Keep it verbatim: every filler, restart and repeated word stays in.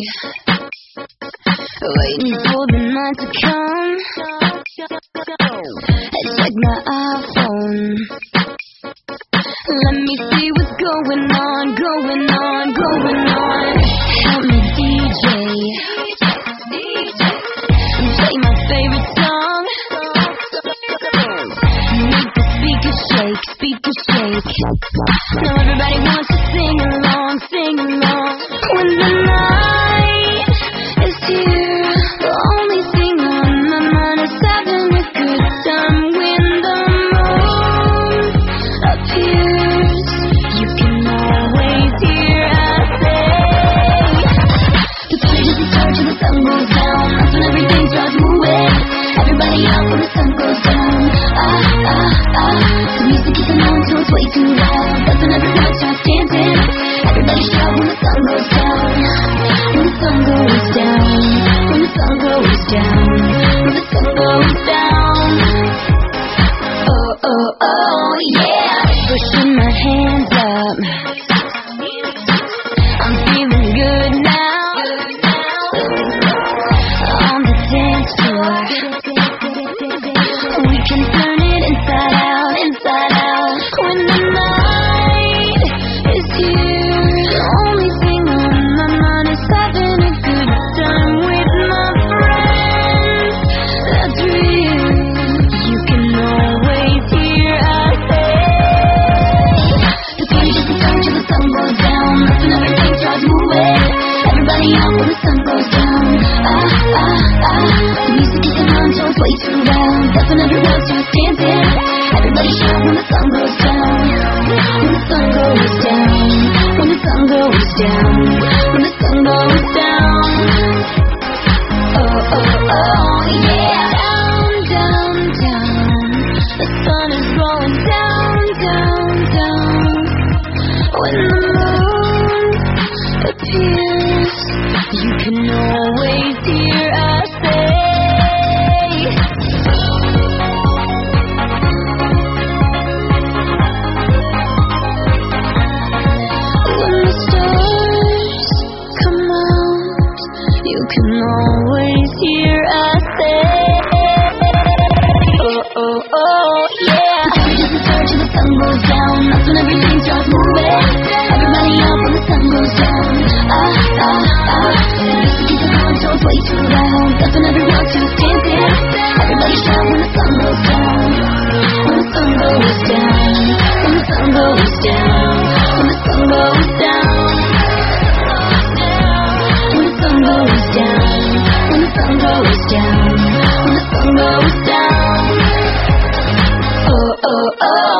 waiting for the night to come. I check my iPhone. Let me see what's going on, going on, going on. Help me, D J. Play my favorite song. Make the speakers shake, speakers shake. Now everybody wants to sing along, sing along. When the night is here, the only thing on my mind is having a good time. When the moon appears, you can always hear us say, the party doesn't start till the sun goes down. That's when everything starts moving. Everybody out when the sun goes down. Ah, ah, ah. The music isn't on till it's way too loud. That's when everyone starts dancing. Everybody shout when the sun goes down. When the sun goes down. When the sun goes down. When the sun goes down. Oh, oh, oh, yeah. Pushing my hands up. I'm feeling good now. On the dance floor. We can turn it inside out, inside out. When the night is here, the only thing on my mind is having a good time with my friends. That's real. You can always hear us say, the party doesn't start till the sun goes down. That's when everything starts moving. Everybody out when the sun goes down. Ah, ah, ah. The music isn't on till it's way too loud. That's when everyone starts dancing. Everybody shout when the sun goes down. When the sun goes down. When the sun goes down. When the sun goes down. Oh, oh, oh, yeah. Down, down, down. The sun is rolling down, down, down. When the moon appears, you can always hear us say, when the stars come out, you can always hear us say, oh, oh, oh, yeah. The party doesn't start till the sun goes down. That's when everything starts moving. Everybody out when the sun goes down. Ah, ah, ah. The music isn't on till it's way too loud. That's when everyone starts dancing. Everybody shout when the sun goes down. When the sun goes down. When the sun goes down. When the sun goes down. When the sun goes down. When the sun goes down. When the sun goes down. Oh, oh, oh.